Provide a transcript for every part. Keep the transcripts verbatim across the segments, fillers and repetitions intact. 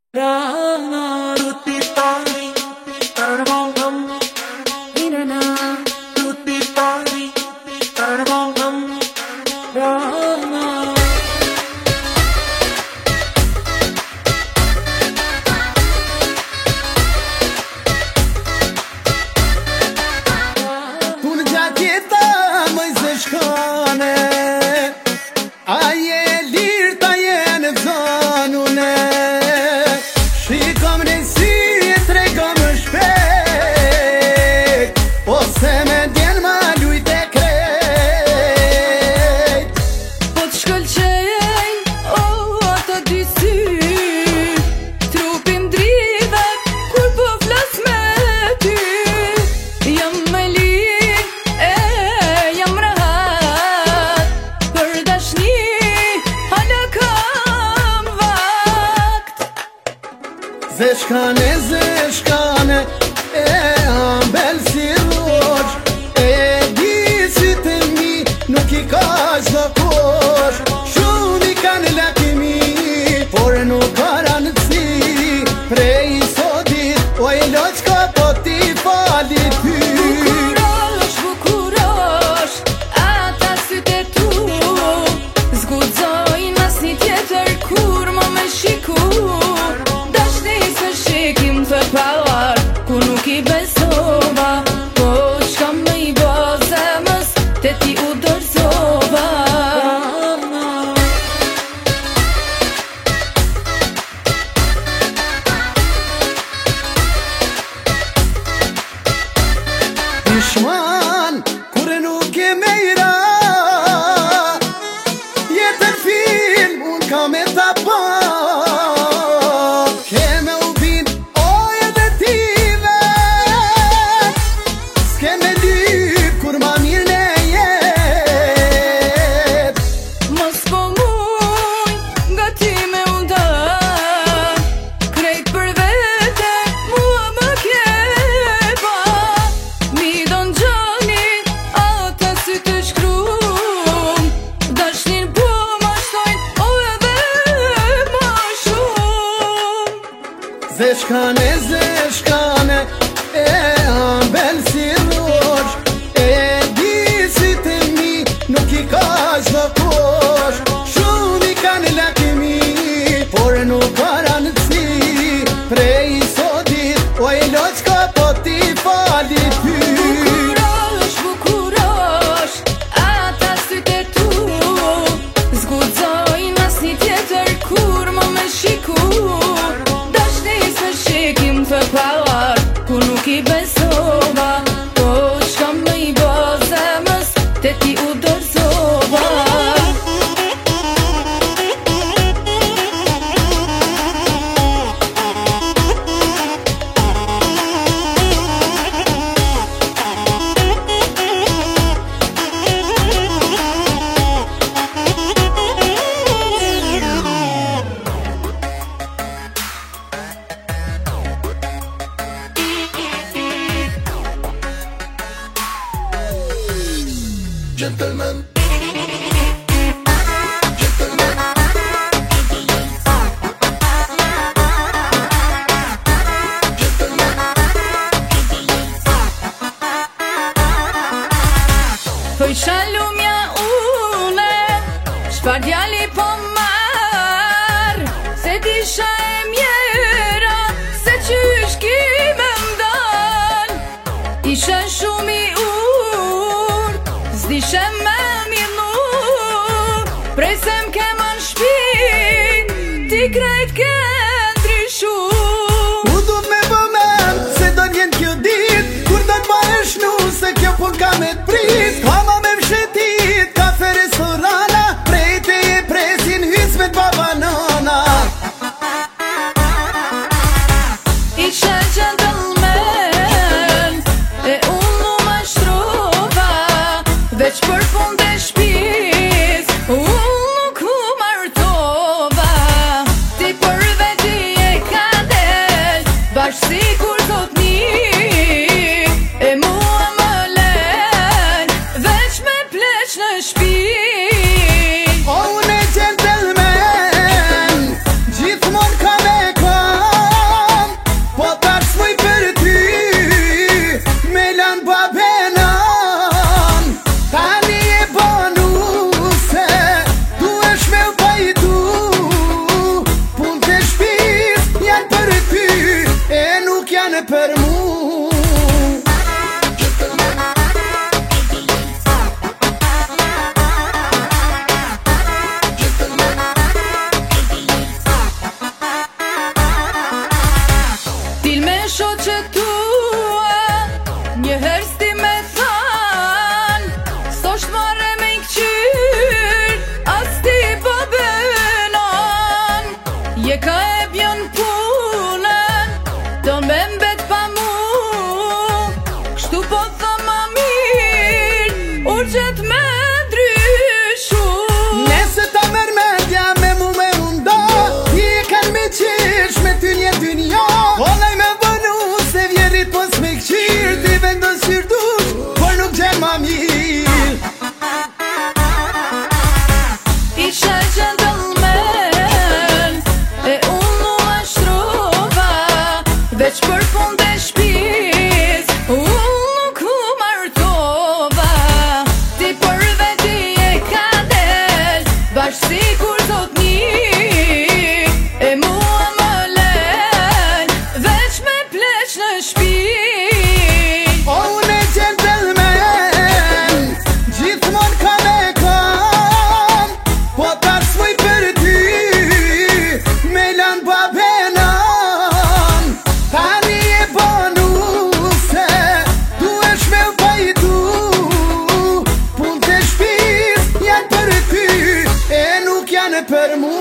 Rana tutti pari, tarabam, inana tutti pari, tarabam, Rana. Unë gjaketa mëj se shkone, a je lirë ta jenë të zonune. Shikom në si e tregom më shpejt, ose me djen ma lujt e krejt. Po t'shkëlqejnë, o, ato dy sy, trupim dridhet kur po flas me ty. Jam me lirë, e jam rahat, për dashni hala kam vakt. Zeshkane, zeshkane, e ambel si rosh, e di si të mi nuk i ka zdo kosh. Shumë i kanë lakimi, por nuk ka rëndësi. Prej sotit, o e loqka po ti fali ty. Bukurosh, bukurosh, ata sytë e tu, zgudzojnë as një tjetër kur më me shiku. Dashni se shikim të palar, ku nuk i besova, po qka me i bo zemës, te ti u dorëzova. Dishman, kure nuk e me i ra, jetër film, unë ka me ta pa. Ke me u bin, oje dhe ti vet, s'ke me lyp, kur ma mirë në jet. Mos po muj, nga ti me undan, krejt për vete, mua më kepa. Mi don gjani, ata sy të shkrum, dashnin po ma shtojnë, o edhe ma shumë. Zeshkane, zeshkane, e ambel si rosh, e di si të mi nuk i ka zdo kosh. Shumë i kanë lakimi, por nuk ka rëndësi. Prej sotit, o e loqka po ti fali ty. Bukurosh, bukurosh, ata sytë e tu, zgudzojnë as një tjetër kur më me shiku. Dashni se shikim të palar, ku nuk i besova, po qka me i bo zemës, te ti u dorëzova. Gentleman, Thoj shalumja une, shfar djali po marr, se disha e mjera, se qysh ki me mdal. Ishe shumë i urt, s'dishe me mirnu, prej se m'ke man shpin, ti krejt ke ndryshu. u du me vëmen, se do vjen kjo dit, kur do t'ma e shnu, se kjo pun ka me t'prit. Kama me mshetit, kafe restorana, prej te e presin hysme t'baba nana. Ishe gentleman, e unë mu ma shtrova, veç për fund e shpis, unë nuk u martova. Ti për veti e ka del, bashkë si kur thot një, e mua më len, veç me pleq në shpi. O unë e gentleman, gjithmon ka me ka janë për mu. Til me shoqet tua, njëherë sti me than, s'osht marre me i këqyr, as ti po bënon. Je ka e bjon punën, don me mbet pa mu, kështu po tha ma mirë, urgjet me ndryshu. Nese ta mër mendja me mu me unda, ti e kan me qish me ty një ty një. Olaj me vënu se vjerit po s'me këqir, ti vendos qyr dush, por nuk gjen ma mirë. Isha gentleman, e unë mu ashtrova, veç për fund e shpis, unë nuk u martova. Ti për veti e ka del, bash si kur thot një, e mua më len, veç me pleq në shpi. O unë e gentleman, gjithmon kam e kam, po t'arsvoj për ty, me lan pa penan. Tani e bonu se duesh me u pajtu, pun të shpis janë për ty, e nuk janë për mu.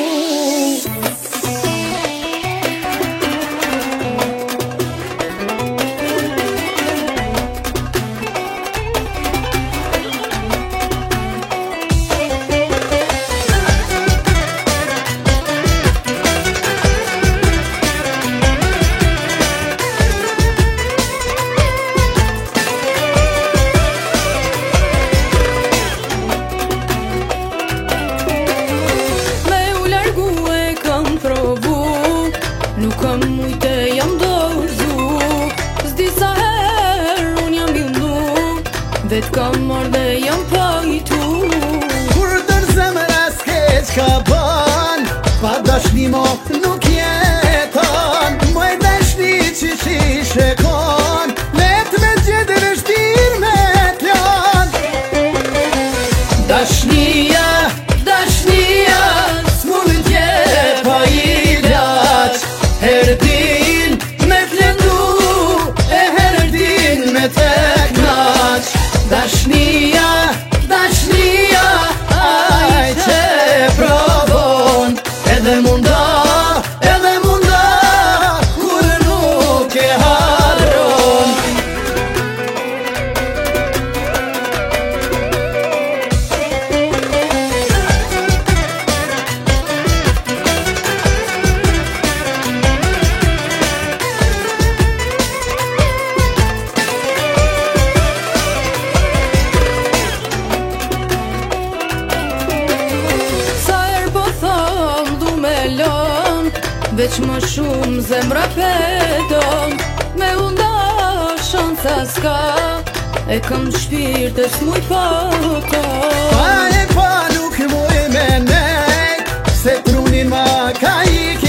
Nuk kam mujte jam dorzu, s'di sa her unë jam bindu, vet kam marrë dhe jam pajtu. Kur dër zemra s'keq ka ban, pa dashni mo nuk jeton. Moj dashni që shi shekon, let me gjithë vështir me t'lan. Dashnia, dashnia, s'mund t'je pa ilaç. Herdin me t'lendu, e herdin me t'eknaq. Dashnia, dashnia, aj që provon, edhe munda, edhe munda, kur nuk e harron. Veç më shumë zemra pedon, me unda shansa s'ka, e kam shpirtës muj pata. Pa e pa nuk muj me nej, se trunin ma ka i